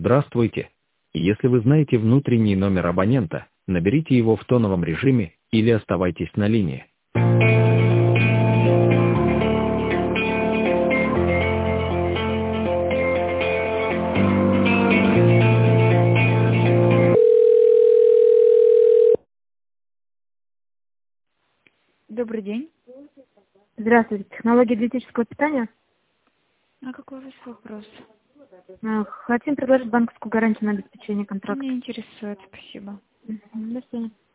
Здравствуйте. Если вы знаете внутренний номер абонента, наберите его в тоновом режиме или оставайтесь на линии. Добрый день. Здравствуйте. Технология диетического питания. А какой у вас вопрос? Хотим предложить банковскую гарантию на обеспечение контракта. Не интересует, спасибо. До свидания.